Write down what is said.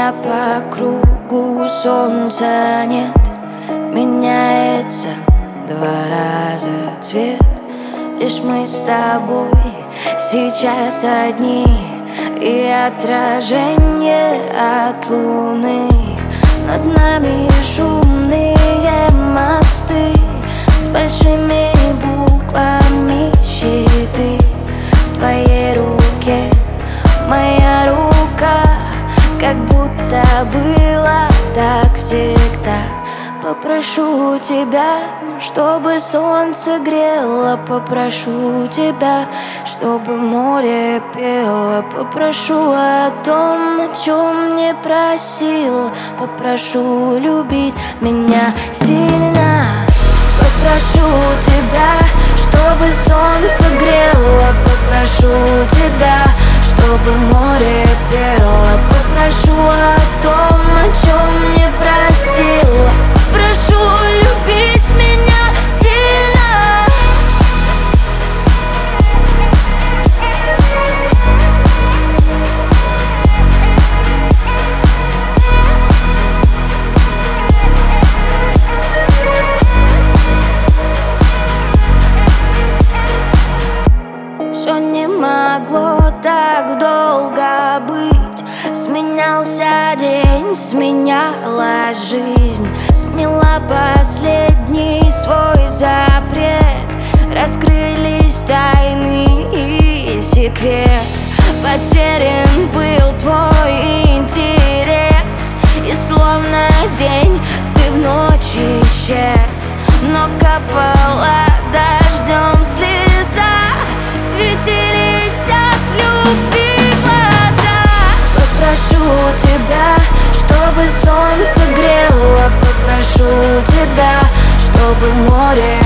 меня по кругу, солнца нет. Меняется 2 раза цвет. Лишь мы с тобой сейчас одни, и отражение от луны. Над нами шумные мосты с большими буквами щиты. В твоей руке моя рука, как будто было так всегда. Попрошу тебя, чтобы солнце грело. Попрошу тебя, чтобы море пело. Попрошу о том, о чем не просил. Попрошу любить меня сильно. Попрошу тебя, чтобы солнце грело. Попрошу тебя, чтобы море пело. Попрошу о том, о чем не просил. Прошу любить меня сильно. Все не могло так долго быть. Сменялся день, сменялась жизнь. Сняла последний свой запрет. Раскрылись тайны и секрет. Потерян был твой интерес, и словно день ты в ночь исчез. Но капала дождем слеза, светились от любви глаза. Попрошу тебя, чтобы солнце грело. Попрошу тебя, чтобы море